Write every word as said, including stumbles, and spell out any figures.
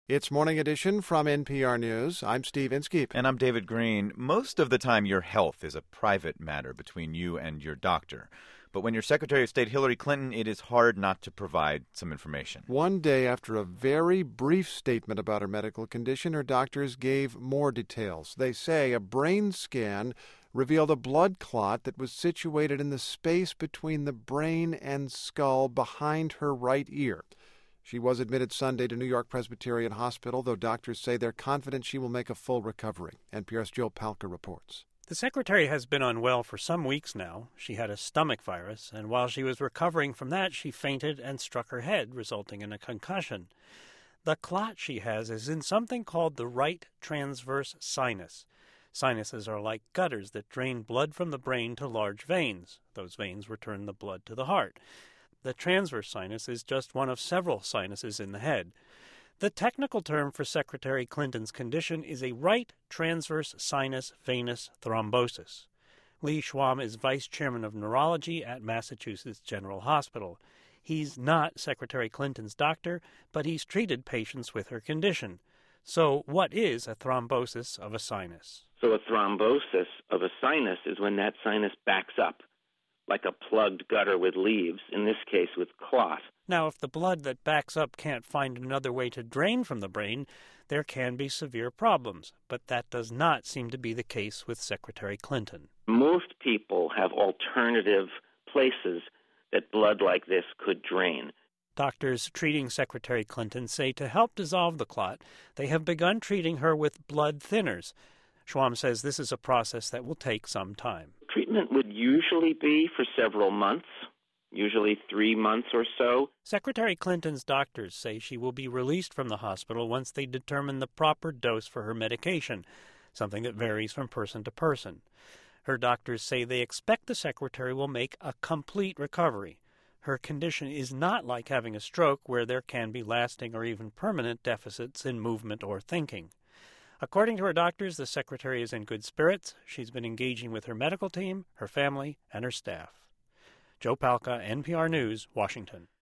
It's Morning Edition from N P R News. I'm Steve Inskeep. And I'm David Green. Most of the time, your health is a private matter between you and your doctor. But when you're Secretary of State Hillary Clinton, it is hard not to provide some information. One day after a very brief statement about her medical condition, her doctors gave more details. They say a brain scan revealed a blood clot that was situated in the space between the brain and skull behind her right ear. She was admitted Sunday to New York Presbyterian Hospital, though doctors say they're confident she will make a full recovery. N P R's Joe Palca reports. The secretary has been unwell for some weeks now. She had a stomach virus, and while she was recovering from that, she fainted and struck her head, resulting in a concussion. The clot she has is in something called the right transverse sinus. Sinuses are like gutters that drain blood from the brain to large veins. Those veins return the blood to the heart. The transverse sinus is just one of several sinuses in the head. The technical term for Secretary Clinton's condition is a right transverse sinus venous thrombosis. Lee Schwam is vice chairman of neurology at Massachusetts General Hospital. He's not Secretary Clinton's doctor, but he's treated patients with her condition. So what is a thrombosis of a sinus? So a thrombosis of a sinus is when that sinus backs up, like a plugged gutter with leaves, in this case with clot. Now, if the blood that backs up can't find another way to drain from the brain, there can be severe problems. But that does not seem to be the case with Secretary Clinton. Most people have alternative places that blood like this could drain. Doctors treating Secretary Clinton say to help dissolve the clot, they have begun treating her with blood thinners. Schwam says this is a process that will take some time. Treatment would usually be for several months, usually three months or so. Secretary Clinton's doctors say she will be released from the hospital once they determine the proper dose for her medication, something that varies from person to person. Her doctors say they expect the secretary will make a complete recovery. Her condition is not like having a stroke where there can be lasting or even permanent deficits in movement or thinking. According to her doctors, the secretary is in good spirits. She's been engaging with her medical team, her family, and her staff. Joe Palca, N P R News, Washington.